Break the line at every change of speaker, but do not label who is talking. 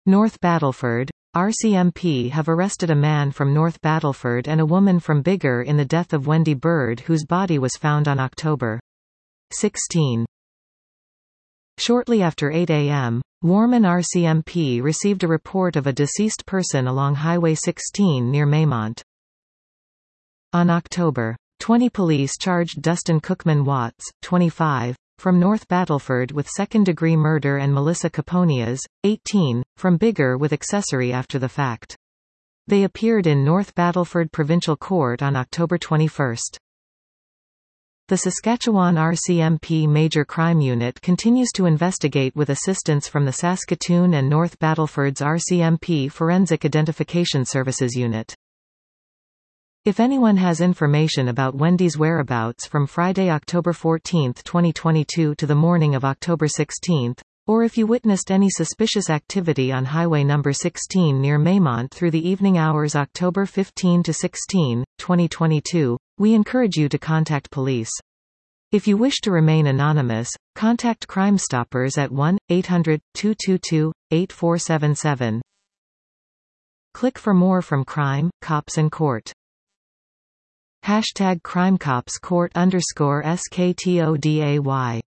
North Battleford. RCMP have arrested a man from North Battleford and a woman from Biggar in the death of Wendy Bird, whose body was found on October 16. Shortly after 8 a.m., Warman RCMP received a report of a deceased person along Highway 16 near Maymont. On October 20, police charged Dustin Cookman Watts, 25, from North Battleford with second-degree murder and Melissa Caponias, 18, from Biggar with accessory after the fact. They appeared in North Battleford Provincial Court on October 21. The Saskatchewan RCMP Major Crime Unit continues to investigate with assistance from the Saskatoon and North Battleford's RCMP Forensic Identification Services Unit. If anyone has information about Wendy's whereabouts from Friday, October 14, 2022 to the morning of October 16, or if you witnessed any suspicious activity on Highway number 16 near Maymont through the evening hours October 15 to 16, 2022, we encourage you to contact police. If you wish to remain anonymous, contact Crime Stoppers at 1-800-222-8477. Click for more from Crime, Cops and Court. #CrimeCopsCourt_SKTODAY